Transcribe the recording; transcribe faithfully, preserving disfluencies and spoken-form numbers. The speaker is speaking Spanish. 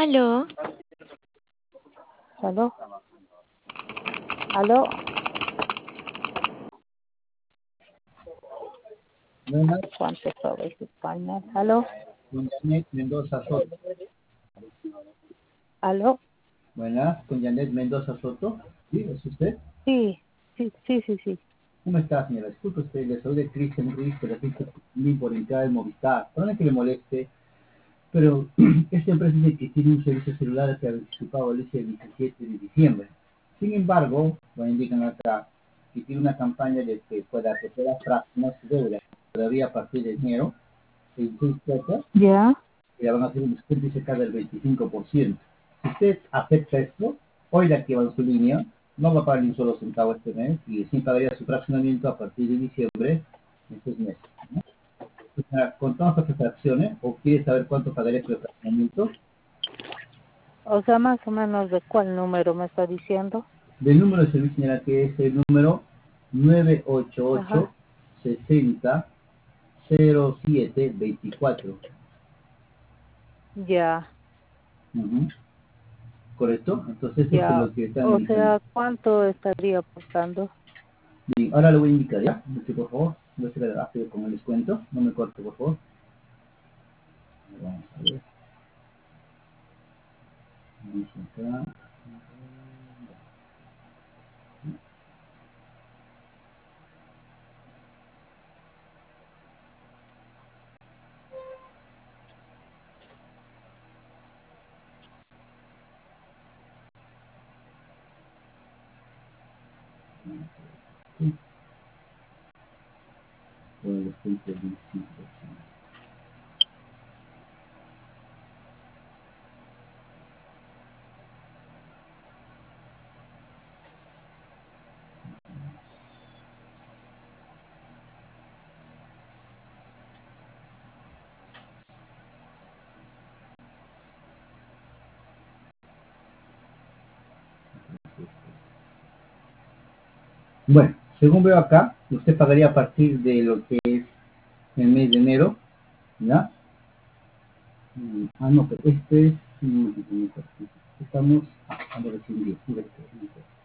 Aló, ¿Aló? ¿Aló? Buenas, ¿Cuánto sabes español? ¿Aló? con Janet Mendoza Soto. ¿Aló? Buenas, con Janet Mendoza Soto. ¿Sí? ¿Es usted? Sí, sí, sí, sí, sí. ¿Cómo está, señora? Disculpe usted, le soy de Cristian Ruiz, de la agencia por entrar en Movistar. Perdone que le moleste, pero esta empresa dice que tiene un servicio celular que ha anticipado el diecisiete de diciembre. Sin embargo, bueno, indican acá que tiene una campaña de que pueda que pueda fraccionar su deuda todavía a partir de enero, en seis cuotas, ¿Ya? y le van a hacer un descuento y se cae del veinticinco por ciento. Si usted acepta esto, hoy le activan su línea, no va a pagar ni un solo centavo este mes y sí pagaría su fraccionamiento a partir de diciembre en seis meses. ¿No? O sea, contamos estas fracciones o quiere saber cuánto pagaría por el fraccionamiento. O sea, más o menos de cuál número me está diciendo. Del número de servicio, señora, que es el número nueve ocho ocho Ajá. sesenta cero siete veinticuatro. Ya, Ujú. ¿Correcto? Entonces eso es ya. lo que están O indicando. sea, ¿cuánto estaría aportando? Bien, ahora le voy a indicar, ¿ya? Dice, por favor, no se le hace con el descuento, no me corte, por favor. Vamos a ver. Dice acá. Sí, por el descuento del veinticinco por ciento. Bueno, según veo acá, usted pagaría a partir de lo que es el mes de enero, ¿ya? Mm, Ah, no, pero este es... mm, mm, mm, Estamos... Ah, a ver, recién diez,